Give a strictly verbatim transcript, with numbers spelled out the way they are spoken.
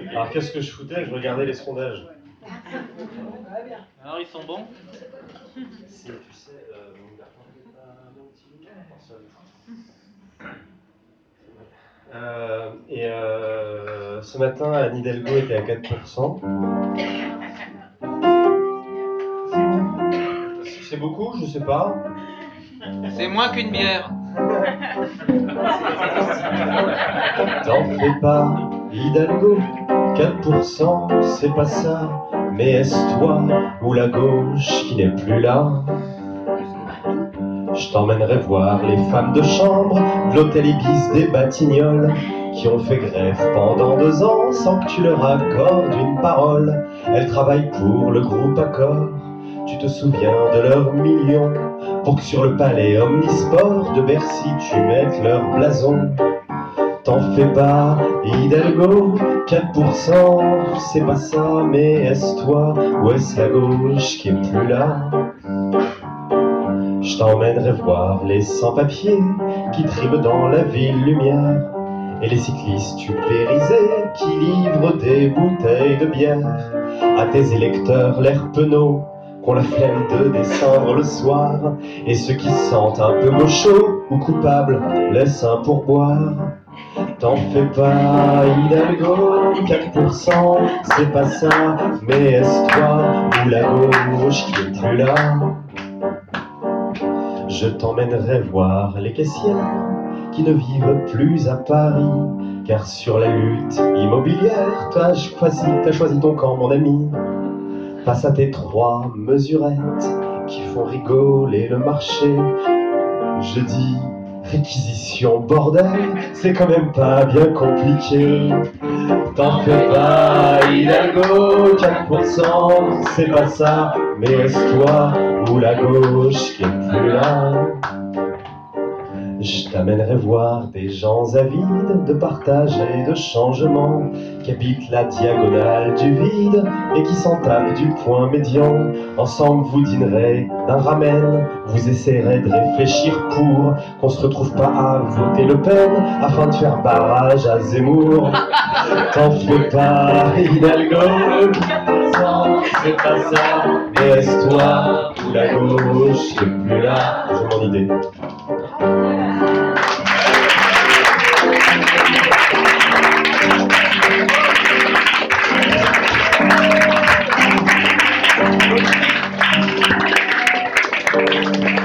Alors qu'est-ce que je foutais? Je regardais les sondages. Alors ils sont bons? C'est, tu sais, euh, euh, et euh, ce matin, Anne Hidalgo était à quatre pour cent. C'est beaucoup, je sais pas. C'est moins qu'une bière. T'en fais pas, Hidalgo, quatre pour cent, c'est pas ça. Mais est-ce toi ou la gauche qui n'est plus là? Je t'emmènerai voir les femmes de chambre de l'hôtel Ibis des Batignolles qui ont fait grève pendant deux ans sans que tu leur accordes une parole. Elles travaillent pour le groupe Accor. Tu te souviens de leurs millions pour que sur le palais omnisport de Bercy tu mettes leur blason. T'en fais pas, Hidalgo, quatre pour cent, c'est pas ça, mais est-ce toi ou est-ce la gauche qui est plus là? Je t'emmènerai voir les sans-papiers qui triment dans la ville lumière et les cyclistes tupérisés qui livrent des bouteilles de bière à tes électeurs l'air penaud qu'ont la flemme de descendre le soir et ceux qui se sentent un peu gauchos ou coupables laissent un pourboire. T'en fais pas, Hidalgo, quatre pour cent, c'est pas ça, mais est-ce toi ou la gauche qui est plus là? Je t'emmènerai voir les caissières qui ne vivent plus à Paris, car sur la lutte immobilière, t'as choisi, t'as choisi ton camp, mon ami. Face à tes trois mesurettes qui font rigoler le marché, je dis réquisition, bordel, c'est quand même pas bien compliqué. T'en fais pas, Hidalgo, quatre pour cent, c'est pas ça, mais est-ce toi ou la gauche qui est plus là? Je t'amènerai voir des gens avides de partage et de changement qui habitent la diagonale du vide et qui s'en tapent du point médian. Ensemble vous dînerez d'un ramen, vous essayerez de réfléchir pour qu'on se retrouve pas à voter Le Pen afin de faire barrage à Zemmour. T'en fais pas, Hidalgo, c'est pas ça, mais est-ce toi ou la gauche qui est plus là? J'ai mon idée. Thank you.